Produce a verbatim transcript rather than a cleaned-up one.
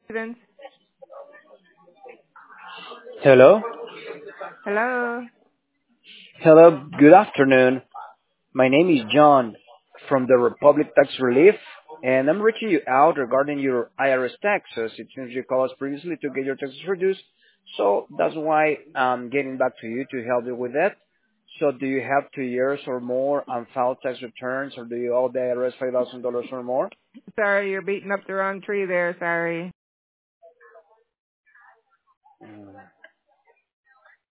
Students. Hello. Hello. Hello. Good afternoon. My name is John from the Republic Tax Relief, and I'm reaching you out regarding your I R S taxes. It seems you called us previously to get your taxes reduced, so that's why I'm getting back to you to help you with that. So, do you have two years or more unfiled tax returns, or do you owe the I R S five thousand dollars or more? Sorry, you're beating up the wrong tree there. Sorry.